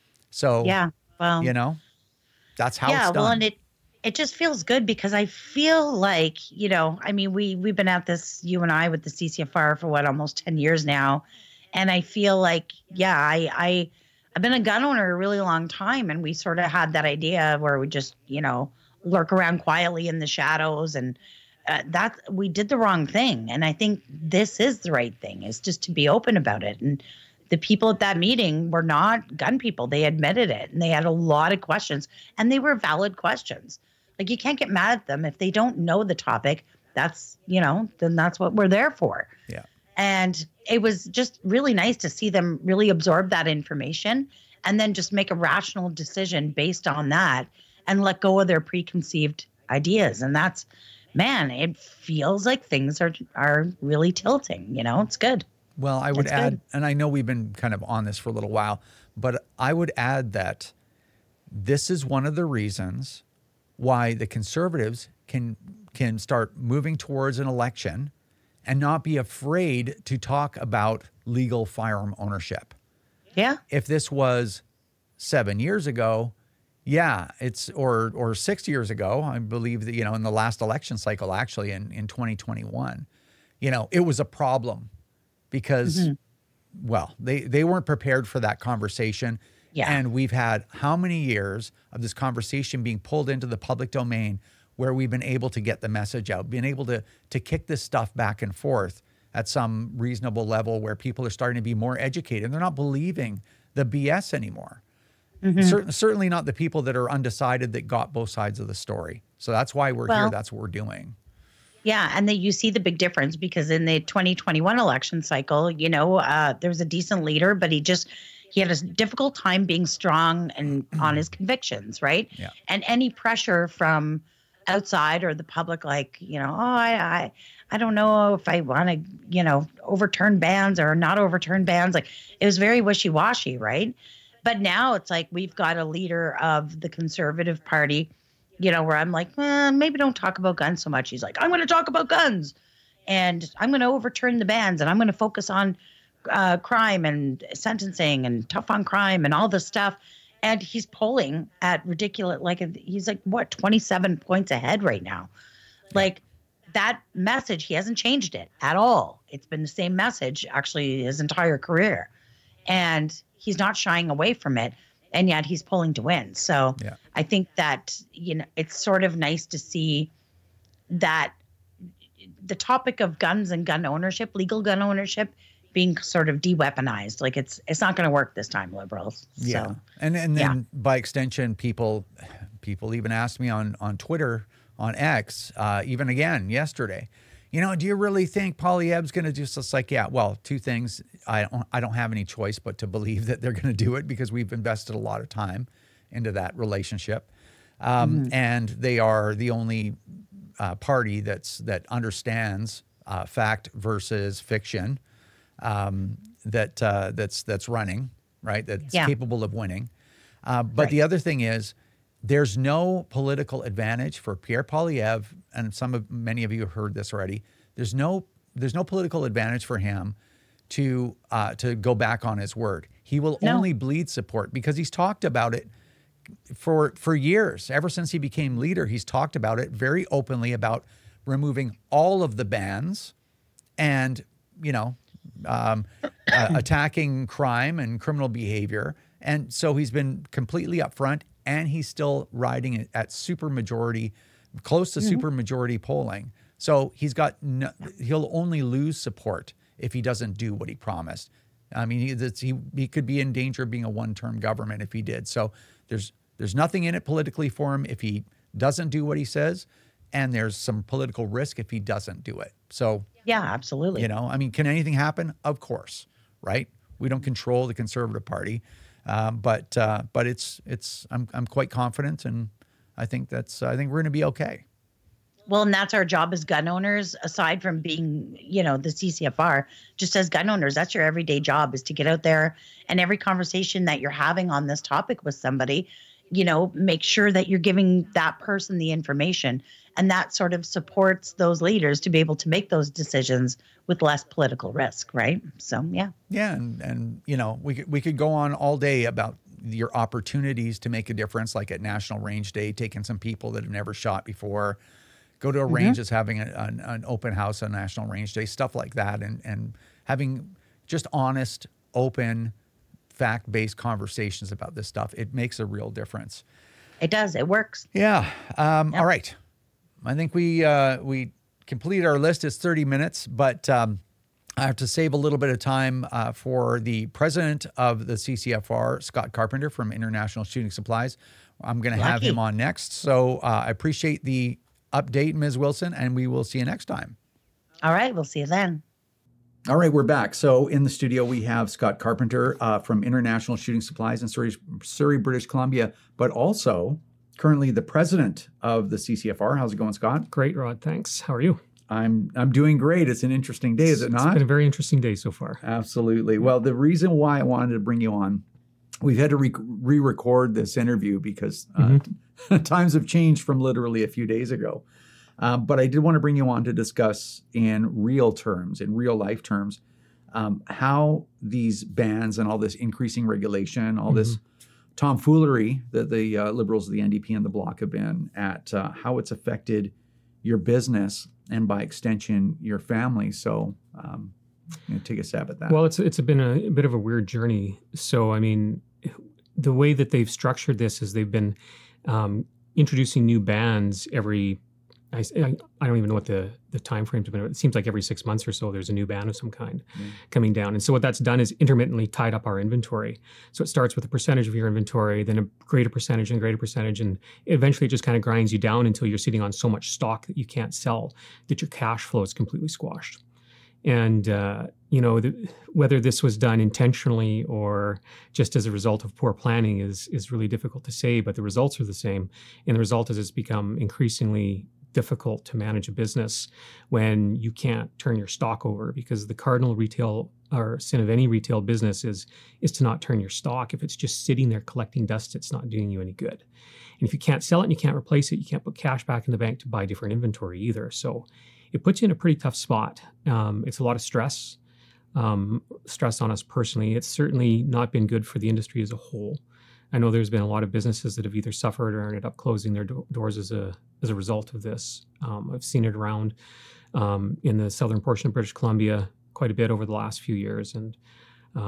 So Yeah, well, you know, that's how yeah, it's done. well, and it it just feels good because I feel like, you know, I mean, we we've been at this, you and I, with the C C F R for what, almost ten years now, and I feel like, yeah, I I I've been a gun owner a really long time, and we sort of had that idea where we just, you know, lurk around quietly in the shadows, and uh, that we did the wrong thing. And I think this is the right thing, is just to be open about it. And the people at that meeting were not gun people. They admitted it, and they had a lot of questions, and they were valid questions. Like, you can't get mad at them if they don't know the topic. That's, you know, then that's what we're there for. Yeah. And it was just really nice to see them really absorb that information and then just make a rational decision based on that and let go of their preconceived ideas. And that's, man, it feels like things are are really tilting. You know, it's good. Well, I would That's add, good. and I know we've been kind of on this for a little while, but I would add that this is one of the reasons why the Conservatives can can start moving towards an election and not be afraid to talk about legal firearm ownership. Yeah. If this was seven years ago, yeah, it's or or six years ago, I believe that, you know, in the last election cycle, actually in, in twenty twenty-one, you know, it was a problem because, Mm-hmm. well, they, they weren't prepared for that conversation. Yeah. And we've had how many years of this conversation being pulled into the public domain where we've been able to get the message out, been able to to kick this stuff back and forth at some reasonable level where people are starting to be more educated and they're not believing the B S anymore. Mm-hmm. Cer- certainly not the people that are undecided that got both sides of the story. So that's why we're here. Well- That's what we're doing. Yeah, and then you see the big difference because in the twenty twenty-one election cycle, you know, uh, there was a decent leader, but he just he had a difficult time being strong and on his convictions, right? Yeah. And any pressure from outside or the public, like, you know, oh, I I, I don't know if I want to, you know, overturn bans or not overturn bans. Like, it was very wishy-washy, right? But now it's like we've got a leader of the Conservative Party, you know, where I'm like, eh, maybe don't talk about guns so much. He's like, I'm going to talk about guns and I'm going to overturn the bans and I'm going to focus on uh, crime and sentencing and tough on crime and all this stuff. And he's polling at ridiculous, like he's like, what, twenty-seven points ahead right now. Like, that message, he hasn't changed it at all. It's been the same message actually his entire career. And he's not shying away from it. and yet he's polling to win. So Yeah. I think that, you know, it's sort of nice to see that the topic of guns and gun ownership, legal gun ownership, being sort of de-weaponized. Like it's it's not going to work this time, Liberals. Yeah, So, and and then yeah. by extension, people people even asked me on on Twitter, on X, uh, even again yesterday, you know, do you really think Poilievre's going to do this? It's like, yeah, well, two things. I don't I don't have any choice but to believe that they're going to do it because we've invested a lot of time into that relationship, um, Mhm. and they are the only uh, party that's that understands uh, fact versus fiction. Um, that uh, that's that's running, right? That's Yeah. capable of winning. Uh, but Right. the other thing is, there's no political advantage for Pierre Poilievre, and some of many of you have heard this already. There's no there's no political advantage for him to uh, to go back on his word. He will No. only bleed support because he's talked about it for for years. Ever since he became leader, he's talked about it very openly about removing all of the bans and, you know, um, uh, attacking crime and criminal behavior. And so he's been completely upfront, and he's still riding it at super majority, close to Mhm. super majority polling. So he's got no, he'll only lose support if he doesn't do what he promised. I mean, he, that's, he he could be in danger of being a one-term government if he did. So there's there's nothing in it politically for him if he doesn't do what he says, and there's some political risk if he doesn't do it. So Yeah, absolutely. you know, I mean, can anything happen? Of course, right? We don't control the Conservative Party, um, but uh, but it's it's I'm I'm quite confident, and I think that's I think we're going to be okay. Well, and that's our job as gun owners, aside from being, you know, the C C F R, just as gun owners, that's your everyday job, is to get out there, and every conversation that you're having on this topic with somebody, you know, make sure that you're giving that person the information. And that sort of supports those leaders to be able to make those decisions with less political risk, right? So, yeah. Yeah, and and you know, we could, we could go on all day about your opportunities to make a difference, like at National Range Day, taking some people that have never shot before, go to a Mhm. range that's having a, an, an open house on National Range Day, stuff like that, and and having just honest, open, fact-based conversations about this stuff. It makes a real difference. It does. It works. Yeah. Um, Yep. All right. I think we uh, we completed our list. It's thirty minutes, but um, I have to save a little bit of time uh, for the president of the C C F R, Scott Carpenter from International Shooting Supplies. I'm going to have Lucky. him on next. So uh, I appreciate the update, Miz Wilson, and we will see you next time. All right. We'll see you then. All right, we're back. So in the studio, we have Scott Carpenter uh, from International Shooting Supplies in Surrey, Surrey, British Columbia, but also currently the president of the C C F R. How's it going, Scott? Great, Rod. Thanks. How are you? I'm I'm doing great. It's an interesting day, is it not? It's been a very interesting day so far. Absolutely. Well, the reason why I wanted to bring you on, we've had to re- re-record this interview because uh, Mm-hmm. times have changed from literally a few days ago. Um, but I did want to bring you on to discuss in real terms, in real life terms, um, how these bans and all this increasing regulation, all this tomfoolery that the uh, Liberals, the N D P, and the Bloc have been at, uh, how it's affected your business and by extension your family. So um, I'm going to take a stab at that. Well, it's it's been a, a bit of a weird journey. So, I mean, the way that they've structured this is they've been um, introducing new bans every. I, I don't even know what the, the time frame's been. It seems like every six months or so there's a new ban of some kind Mm. coming down. And so what that's done is intermittently tied up our inventory. So it starts with a percentage of your inventory, then a greater percentage and greater percentage, and eventually it just kind of grinds you down until you're sitting on so much stock that you can't sell, that your cash flow is completely squashed. And, uh, you know, the, whether this was done intentionally or just as a result of poor planning is is really difficult to say, but the results are the same. And the result is it's become increasingly difficult to manage a business when you can't turn your stock over, because the cardinal retail or sin of any retail business is is to not turn your stock. If it's just sitting there collecting dust, it's not doing you any good. And if you can't sell it and you can't replace it, you can't put cash back in the bank to buy different inventory either. So it puts you in a pretty tough spot. Um, it's a lot of stress, um, stress on us personally. It's certainly not been good for the industry as a whole. I know there's been a lot of businesses that have either suffered or ended up closing their do- doors as a as a result of this. Um, I've seen it around um, in the southern portion of British Columbia quite a bit over the last few years, and um,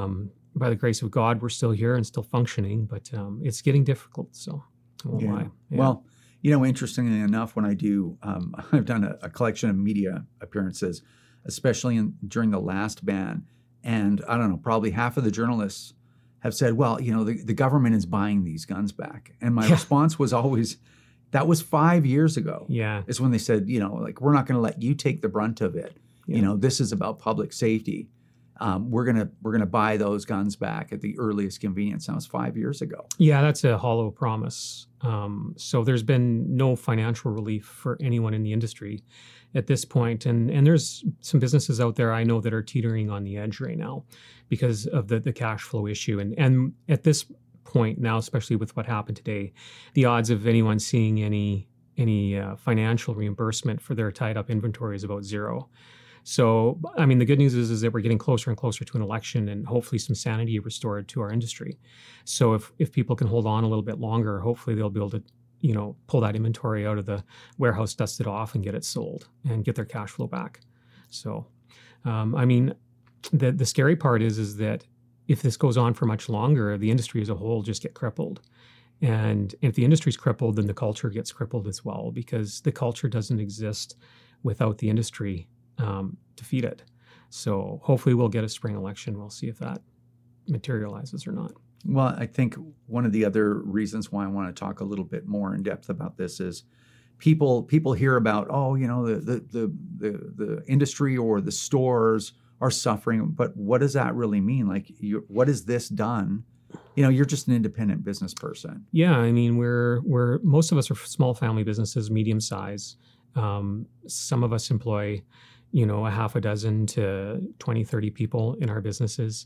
by the grace of God, we're still here and still functioning, but um, it's getting difficult. So, I won't Yeah. lie. Yeah. Well, you know, interestingly enough, when I do, um, I've done a, a collection of media appearances, especially in, during the last ban. And I don't know, probably half of the journalists have said, well, you know, the, the government is buying these guns back. And my Yeah. response was always, that was five years ago. Yeah. It's when they said, you know, like, we're not going to let you take the brunt of it. Yeah. You know, this is about public safety. Um, we're gonna we're gonna buy those guns back at the earliest convenience. That was five years ago. Yeah, that's a hollow promise. Um, so there's been no financial relief for anyone in the industry at this point. And and there's some businesses out there I know that are teetering on the edge right now because of the, the cash flow issue. And and at this point now, especially with what happened today, the odds of anyone seeing any any uh, financial reimbursement for their tied up inventory is about zero. So, I mean, the good news is, is that we're getting closer and closer to an election and hopefully some sanity restored to our industry. So if, if people can hold on a little bit longer, hopefully they'll be able to, you know, pull that inventory out of the warehouse, dust it off and get it sold and get their cash flow back. So, um, I mean, the, the scary part is, is that if this goes on for much longer, the industry as a whole just get crippled. And if the industry's crippled, then the culture gets crippled as well, because the culture doesn't exist without the industry Um, defeat it. So hopefully we'll get a spring election. We'll see if that materializes or not. Well, I think one of the other reasons why I want to talk a little bit more in depth about this is people people hear about, oh, you know, the the the the, the industry or the stores are suffering, but what does that really mean? Like, you, what has this done? You know, you're just an independent business person. Yeah, I mean, we're we're most of us are small family businesses, medium size. Um, some of us employ, you know, a half a dozen to twenty, thirty people in our businesses.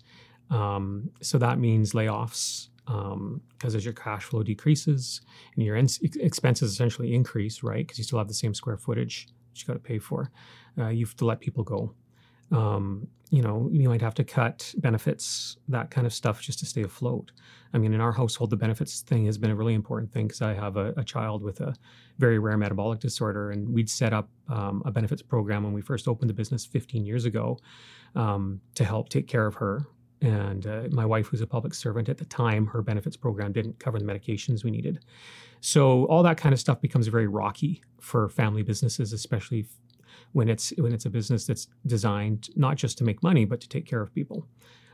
Um, so that means layoffs because um, as your cash flow decreases and your ins- expenses essentially increase, right? Because you still have the same square footage that you got to pay for. Uh, you have to let people go. Um, you know, you might have to cut benefits, that kind of stuff, just to stay afloat. I mean, in our household, the benefits thing has been a really important thing because I have a, a child with a very rare metabolic disorder, and we'd set up um, a benefits program when we first opened the business fifteen years ago um, to help take care of her. And uh, my wife, who's a public servant at the time, her benefits program didn't cover the medications we needed. So all that kind of stuff becomes very rocky for family businesses, especially when it's when it's a business that's designed not just to make money, but to take care of people.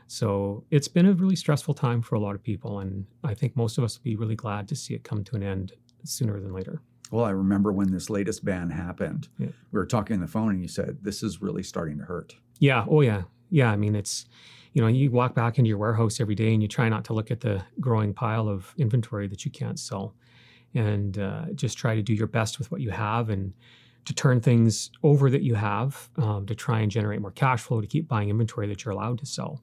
So it's been a really stressful time for a lot of people, and I think most of us will be really glad to see it come to an end sooner than later. Well, I remember when this latest ban happened, yeah. we were talking on the phone and you said, this is really starting to hurt. Yeah. Oh, yeah. Yeah. I mean, it's, you know, you walk back into your warehouse every day and you try not to look at the growing pile of inventory that you can't sell, and uh, just try to do your best with what you have and to turn things over that you have um, to try and generate more cash flow to keep buying inventory that you're allowed to sell.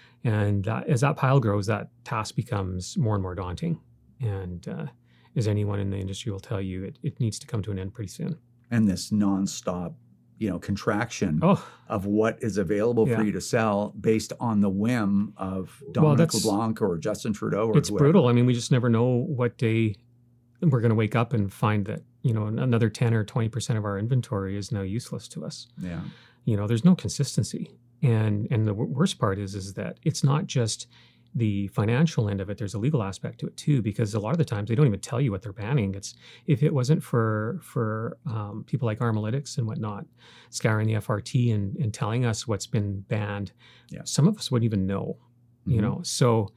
And uh, as that pile grows, that task becomes more and more daunting. And uh, as anyone in the industry will tell you, it, it needs to come to an end pretty soon. And this nonstop, you know, contraction oh. of what is available yeah. for you to sell based on the whim of Dominic well, LeBlanc or Justin Trudeau or It's whoever. brutal. I mean, we just never know what day we're going to wake up and find that, you know, another ten or twenty percent of our inventory is now useless to us. Yeah. You know, there's no consistency. And and the w- worst part is, is that it's not just the financial end of it. There's a legal aspect to it too, because a lot of the times they don't even tell you what they're banning. It's if it wasn't for for um, people like Armalytics and whatnot, scouring the F R T and, and telling us what's been banned, yeah. some of us wouldn't even know, mm-hmm. you know. So,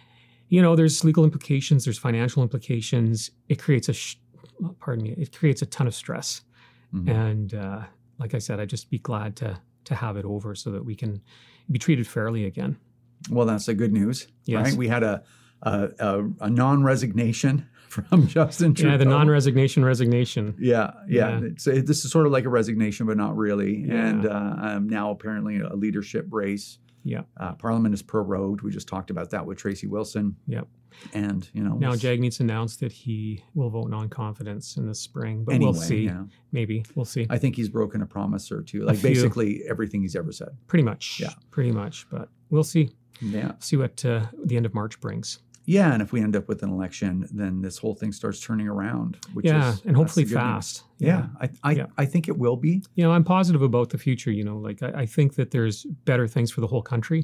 you know, there's legal implications, there's financial implications. It creates a, sh- pardon me, it creates a ton of stress. Mm-hmm. And uh, like I said, I'd just be glad to to have it over so that we can be treated fairly again. Well, that's the good news, yes. right? We had a a, a, a non-resignation from Justin Trudeau. Yeah, the non-resignation resignation. Yeah, yeah. yeah. It's, it, this is sort of like a resignation, but not really. Yeah. And uh, um, now apparently a leadership race. Yeah. Uh, Parliament is prorogued. We just talked about that with Tracy Wilson. Yep. And, you know. Now Jagmeet's announced that he will vote non-confidence in the spring, but anyway, we'll see. Yeah. Maybe. We'll see. I think he's broken a promise or two. Like few. basically everything he's ever said. Pretty much. Yeah. Pretty much. But we'll see. Yeah. See what uh, the end of March brings. Yeah, and if we end up with an election, then this whole thing starts turning around. Which yeah, is, and hopefully the good fast. News. Yeah, yeah. I I, yeah. I think it will be. You know, I'm positive about the future. You know, like I, I think that there's better things for the whole country.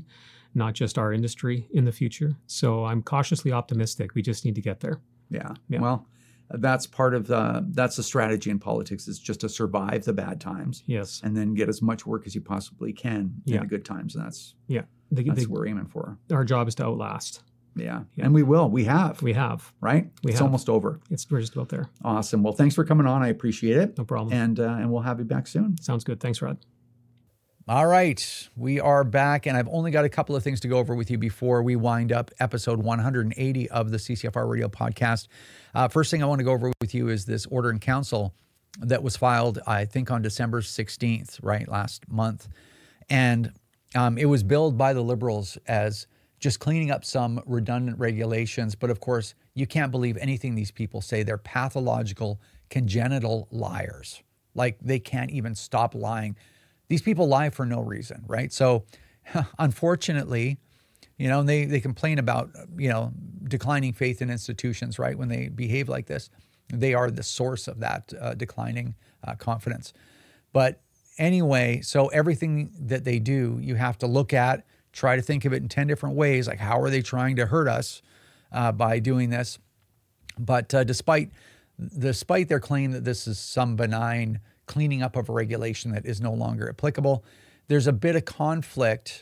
not just our industry in the future. So I'm cautiously optimistic. We just need to get there. Yeah. Yeah. Well, that's part of the, that's the strategy in politics, is just to survive the bad times. Yes. And then get as much work as you possibly can in Yeah. the good times. And that's, Yeah. The, that's the, what we're aiming for. our job is to outlast. Yeah. Yeah. And we will. We have. We have. Right? We it's have. almost over. It's we're just about there. Awesome. Well, thanks for coming on. I appreciate it. No problem. And uh, and we'll have you back soon. Sounds good. Thanks, Rod. All right, we are back, and I've only got a couple of things to go over with you before we wind up episode one hundred eighty of the C C F R Radio podcast. Uh, first thing I want to go over with you is this order in council that was filed, I think, on December sixteenth, right, last month. And um, it was billed by the Liberals as just cleaning up some redundant regulations. But of course, you can't believe anything these people say. They're pathological, congenital liars. Like, they can't even stop lying. These people lie for no reason, right? So unfortunately, you know, they, they complain about, you know, declining faith in institutions, right? When they behave like this, they are the source of that uh, declining uh, confidence. But anyway, so everything that they do, you have to look at, try to think of it in ten different ways. Like, how are they trying to hurt us uh, by doing this? But uh, despite, despite their claim that this is some benign cleaning up of a regulation that is no longer applicable, there's a bit of conflict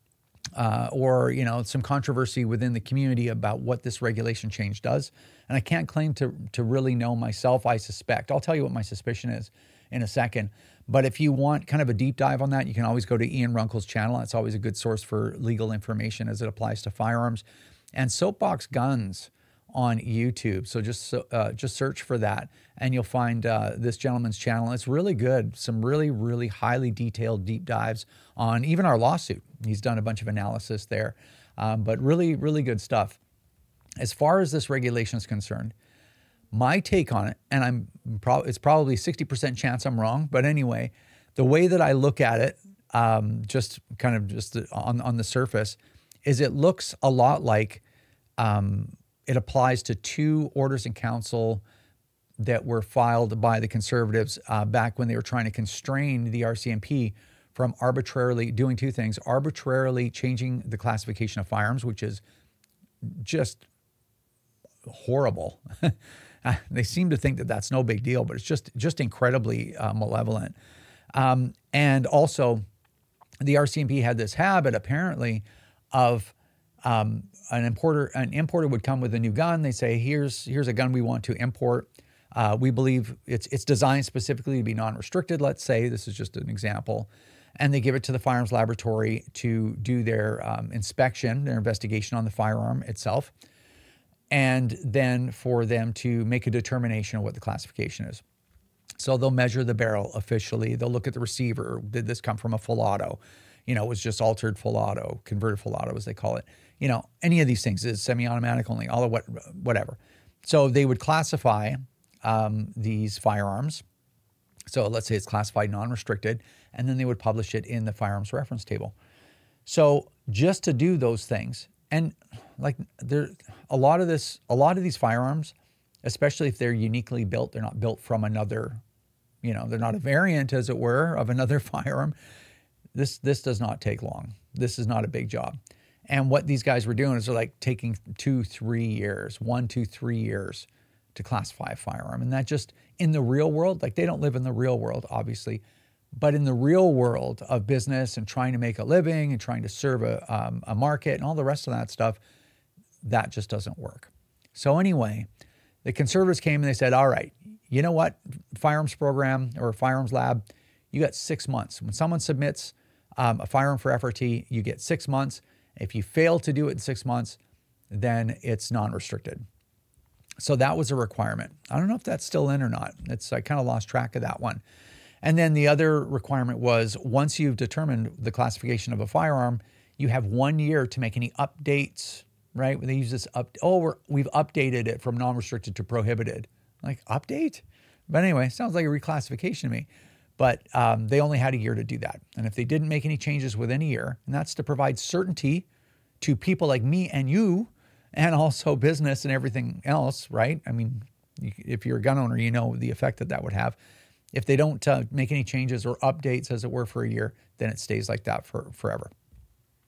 uh, or, you know, some controversy within the community about what this regulation change does. And I can't claim to, to really know myself. I suspect. I'll tell you what my suspicion is in a second. But if you want kind of a deep dive on that, you can always go to Ian Runkle's channel. It's always a good source for legal information as it applies to firearms. And Soapbox Guns on YouTube. So just uh, just search for that, and you'll find uh, this gentleman's channel. It's really good. Some really, really highly detailed deep dives on even our lawsuit. He's done a bunch of analysis there, um, but really, really good stuff. As far as this regulation is concerned, my take on it, and I'm pro- it's probably sixty percent chance I'm wrong, but anyway, the way that I look at it, um, just kind of just on, on the surface, is it looks a lot like um, it applies to two orders in council that were filed by the Conservatives uh, back when they were trying to constrain the R C M P from arbitrarily doing two things: arbitrarily changing the classification of firearms, which is just horrible. They seem to think that that's no big deal, but it's just just incredibly uh, malevolent. Um, and also, the R C M P had this habit, apparently, of um, an importer. An importer would come with a new gun. They say, "Here's here's a gun we want to import. Uh, we believe it's it's designed specifically to be non-restricted. Let's say this is just an example." And they give it to the firearms laboratory to do their um, inspection, their investigation on the firearm itself, and then for them to make a determination of what the classification is. So they'll measure the barrel officially. They'll look at the receiver. Did this come from a full auto? You know, it was just altered full auto, converted full auto, as they call it. You know, any of these things is semi-automatic only, all of what, whatever. So they would classify um, these firearms. So let's say it's classified non-restricted, and then they would publish it in the firearms reference table. So just to do those things, and like there, a lot of this, a lot of these firearms, especially if they're uniquely built, they're not built from another, you know, they're not a variant, as it were, of another firearm. This this does not take long. This is not a big job. And what these guys were doing is they're like taking two, three years, one, two, three years to classify a firearm. And that just, in the real world, like they don't live in the real world, obviously, but in the real world of business and trying to make a living and trying to serve a, um, a market and all the rest of that stuff, that just doesn't work. So anyway, the Conservatives came and they said, all right, you know what, firearms program or firearms lab, you got six months. When someone submits um, a firearm for F R T, you get six months. If you fail to do it in six months, then it's non-restricted. So that was a requirement. I don't know if that's still in or not. It's I kind of lost track of that one. And then the other requirement was once you've determined the classification of a firearm, you have one year to make any updates, right? They use this up. Oh, we're, we've updated it from non-restricted to prohibited. Like, update? But anyway, sounds like a reclassification to me. But um, they only had a year to do that. And if they didn't make any changes within a year, and that's to provide certainty to people like me and you, and also business and everything else, right? I mean, if you're a gun owner, you know the effect that that would have. If they don't uh, make any changes or updates, as it were, for a year, then it stays like that for forever.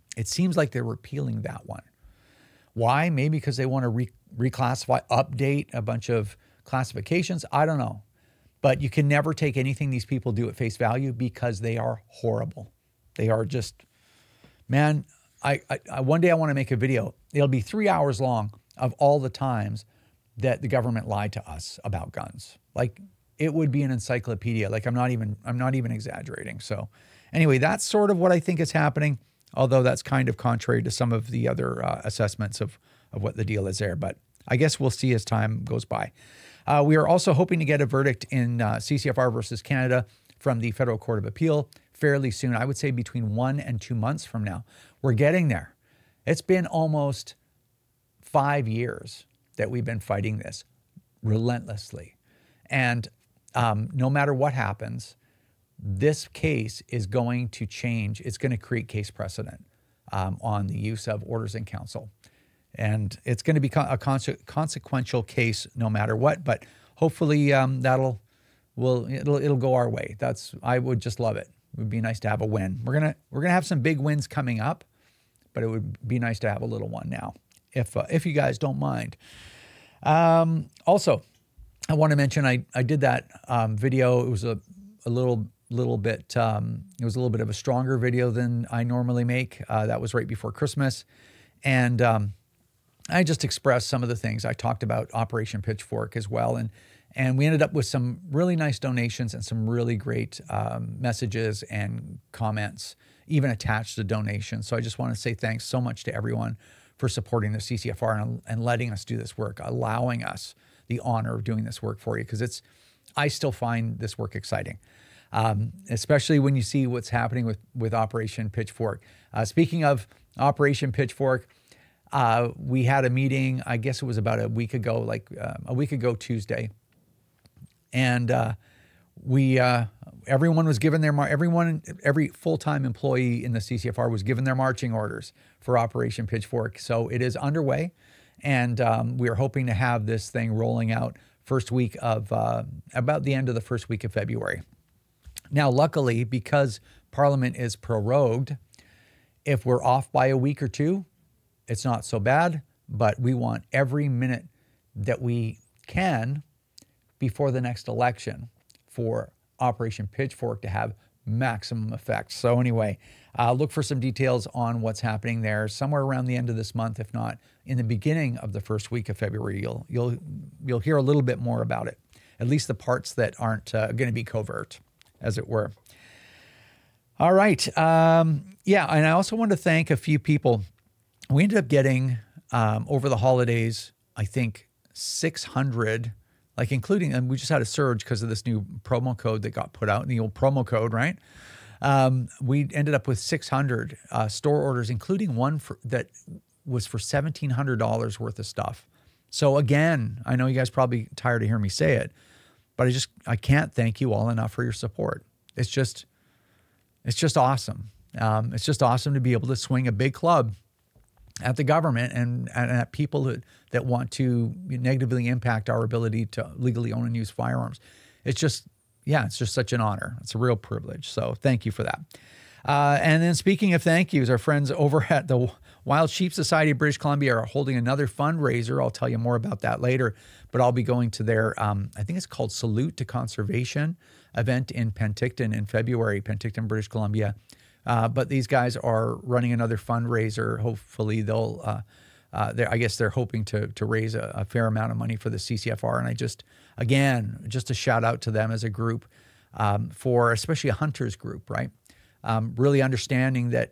It seems like they're repealing that one. Why? Maybe because they want to re- reclassify, update a bunch of classifications. I don't know. But you can never take anything these people do at face value because they are horrible. They are just, man, I, I, I one day I want to make a video. It'll be three hours long of all the times that the government lied to us about guns. Like, it would be an encyclopedia. Like, I'm not even, I'm not even exaggerating. So anyway, that's sort of what I think is happening, although that's kind of contrary to some of the other uh, assessments of, of what the deal is there. But I guess we'll see as time goes by. Uh, we are also hoping to get a verdict in uh, C C F R versus Canada from the Federal Court of Appeal fairly soon. I would say between one and two months from now. We're getting there. It's been almost five years that we've been fighting this relentlessly. And um, no matter what happens, this case is going to change. It's going to create case precedent um, on the use of orders in council. And it's going to be a conse- consequential case no matter what, but hopefully um, that'll, will it'll, it'll go our way. That's, I would just love it. It would be nice to have a win. We're going to, we're going to have some big wins coming up, but it would be nice to have a little one now, if, uh, if you guys don't mind. Um, also, I want to mention, I, I did that um, video. It was a, a little, little bit, um, it was a little bit of a stronger video than I normally make. Uh, that was right before Christmas. And, um, I just expressed some of the things. I talked about Operation Pitchfork as well. And, and we ended up with some really nice donations and some really great um, messages and comments, even attached to donations. So I just want to say thanks so much to everyone for supporting the C C F R and, and letting us do this work, allowing us the honor of doing this work for you. Because it's, I still find this work exciting, um, especially when you see what's happening with, with Operation Pitchfork. Uh, speaking of Operation Pitchfork, Uh, we had a meeting, I guess it was about a week ago, like uh, a week ago Tuesday. And uh, we, uh, everyone was given their, mar- everyone, every full-time employee in the C C F R was given their marching orders for Operation Pitchfork. So it is underway. And um, we are hoping to have this thing rolling out first week of, uh, about the end of the first week of February. Now, luckily, because Parliament is prorogued, if we're off by a week or two, it's not so bad, but we want every minute that we can before the next election for Operation Pitchfork to have maximum effect. So anyway, uh, look for some details on what's happening there somewhere around the end of this month, if not in the beginning of the first week of February. You'll you'll you'll hear a little bit more about it, at least the parts that aren't uh, going to be covert, as it were. All right, um, yeah, and I also want to thank a few people. We ended up getting, um, over the holidays, I think six hundred, like including, and we just had a surge because of this new promo code that got put out, the old promo code, right? Um, we ended up with six hundred uh, store orders, including one for, that was for seventeen hundred dollars worth of stuff. So again, I know you guys probably tired of hearing me say it, but I just, I can't thank you all enough for your support. It's just, it's just awesome. Um, it's just awesome to be able to swing a big club at the government and, and at people that, that want to negatively impact our ability to legally own and use firearms. It's just, yeah, it's just such an honor. It's a real privilege. So thank you for that. Uh, and then speaking of thank yous, our friends over at the Wild Sheep Society of British Columbia are holding another fundraiser. I'll tell you more about that later, but I'll be going to their, um, I think it's called Salute to Conservation event in Penticton in February, Penticton, British Columbia. Uh, but these guys are running another fundraiser. Hopefully they'll, uh, uh, I guess they're hoping to to raise a, a fair amount of money for the C C F R. And I just, again, just a shout out to them as a group um, for especially a hunters group, right? Um, really understanding that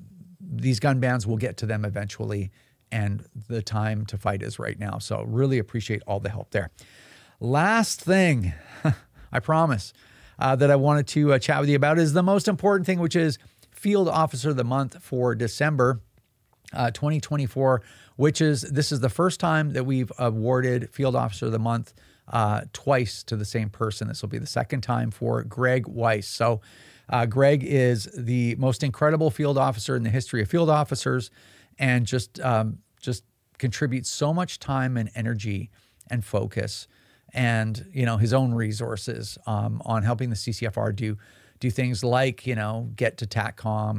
these gun bans will get to them eventually and the time to fight is right now. So really appreciate all the help there. Last thing, I promise, uh, that I wanted to uh, chat with you about is the most important thing, which is Field Officer of the Month for December uh, twenty twenty-four, which is, this is the first time that we've awarded Field Officer of the Month uh, twice to the same person. This will be the second time for Greg Weiss. So uh, Greg is the most incredible field officer in the history of field officers and just, um, just contributes so much time and energy and focus and, you know, his own resources um, on helping the C C F R do do things like, you know, get to TACCOM and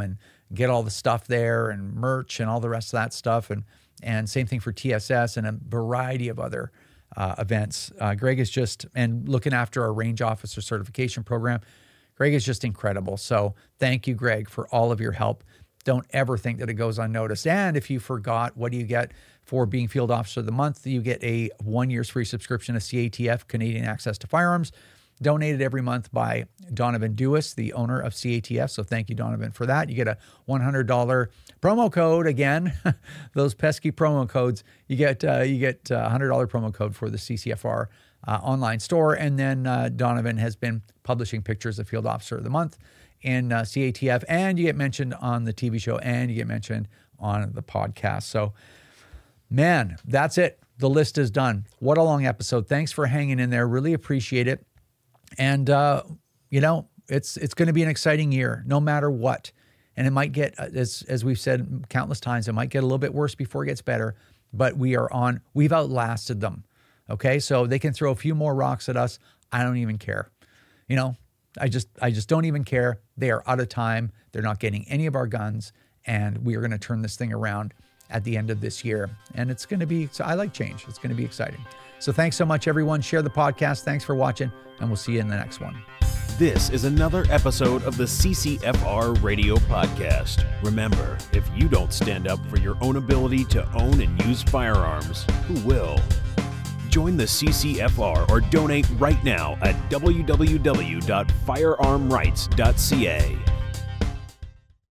get all the stuff there and merch and all the rest of that stuff. And, and same thing for T S S and a variety of other uh, events. Uh, Greg is just, and looking after our range officer certification program, Greg is just incredible. So thank you, Greg, for all of your help. Don't ever think that it goes unnoticed. And if you forgot, what do you get for being Field Officer of the Month? You get a one year's free subscription to C A T F, Canadian Access to Firearms, donated every month by Donovan Dewis, the owner of C A T F. So thank you, Donovan, for that. You get a one hundred dollars promo code. Again, those pesky promo codes. You get uh, you get a one hundred dollars promo code for the C C F R uh, online store. And then uh, Donovan has been publishing pictures of Field Officer of the Month in uh, C A T F, and you get mentioned on the T V show, and you get mentioned on the podcast. So, man, that's it. The list is done. What a long episode. Thanks for hanging in there. Really appreciate it. And, uh, you know, it's it's going to be an exciting year, no matter what. And it might get, as as we've said countless times, it might get a little bit worse before it gets better. But we are on, we've outlasted them. Okay, so they can throw a few more rocks at us. I don't even care. You know, I just I just don't even care. They are out of time. They're not getting any of our guns, and we are going to turn this thing around at the end of this year. And it's going to be, so I like change. It's going to be exciting. So thanks so much, everyone. Share the podcast. Thanks for watching, and we'll see you in the next one. This is another episode of the C C F R Radio Podcast. Remember, if you don't stand up for your own ability to own and use firearms, who will? Join the C C F R or donate right now at w w w dot firearm rights dot c a.